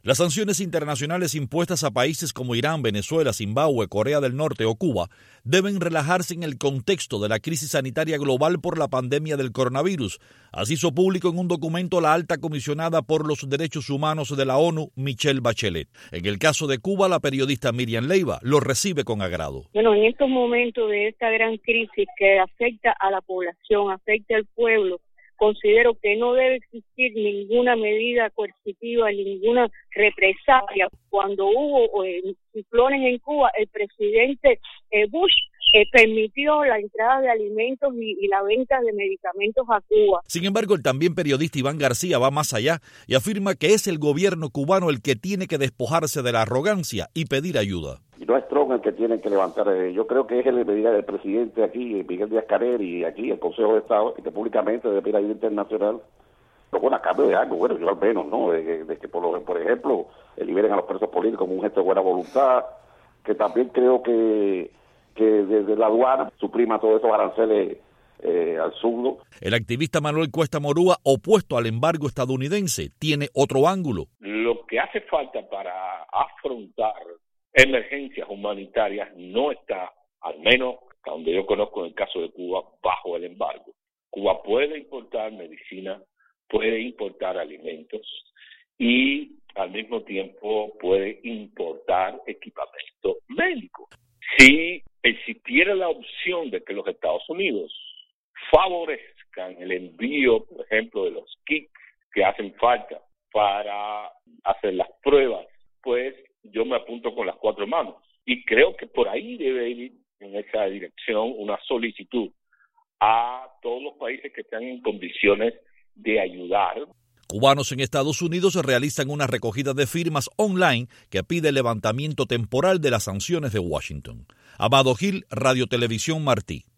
Las sanciones internacionales impuestas a países como Irán, Venezuela, Zimbabue, Corea del Norte o Cuba deben relajarse en el contexto de la crisis sanitaria global por la pandemia del coronavirus. Así hizo público en un documento la alta comisionada por los derechos humanos de la ONU, Michelle Bachelet. En el caso de Cuba, la periodista Miriam Leiva lo recibe con agrado. Bueno, en estos momentos de esta gran crisis que afecta a la población, afecta al pueblo, considero que no debe existir ninguna medida coercitiva, ninguna represalia. Cuando hubo ciclones en Cuba, el presidente Bush permitió la entrada de alimentos y la venta de medicamentos a Cuba. Sin embargo, el también periodista Iván García va más allá y afirma que es el gobierno cubano el que tiene que despojarse de la arrogancia y pedir ayuda. Y no es Trump el que tiene que levantar. Yo creo que es el presidente aquí, Miguel Díaz-Canel, y aquí el Consejo de Estado, que públicamente debe pedir ayuda internacional. Pero bueno, a cambio de algo, bueno, yo al menos, ¿no? De que, por ejemplo, liberen a los presos políticos como un gesto de buena voluntad, que también creo que desde la aduana suprima todos esos aranceles al surdo. El activista Manuel Cuesta Morúa, opuesto al embargo estadounidense, tiene otro ángulo. Lo que hace falta para afrontar emergencias humanitarias no está, al menos hasta donde yo conozco en el caso de Cuba, bajo el embargo. Cuba puede importar medicina, puede importar alimentos y al mismo tiempo puede importar equipamiento médico. Si existiera la opción de que los Estados Unidos favorezcan el envío, por ejemplo, de los kits que hacen falta para hacer las pruebas, pues yo me apunto con las 4 manos. Y creo que por ahí debe ir en esa dirección una solicitud a todos los países que están en condiciones de ayudar. Cubanos en Estados Unidos realizan una recogida de firmas online que pide el levantamiento temporal de las sanciones de Washington. Amado Gil, Radio Televisión Martí.